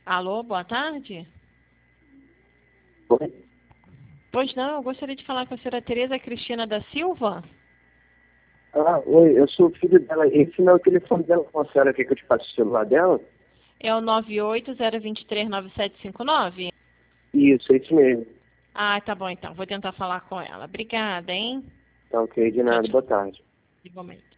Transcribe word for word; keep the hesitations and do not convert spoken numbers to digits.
Alô, boa tarde. Oi? Pois não, eu gostaria de falar com a senhora Tereza Cristina da Silva. Ah, oi, eu sou o filho dela. Esse não é o telefone dela, com a senhora quer que eu te passe o celular dela? É o nove oito zero dois três nove sete cinco nove? Isso, é isso mesmo. Ah, tá bom então. Vou tentar falar com ela. Obrigada, hein? Tá ok, de Tchau, nada, tchau. boa tarde. Igualmente.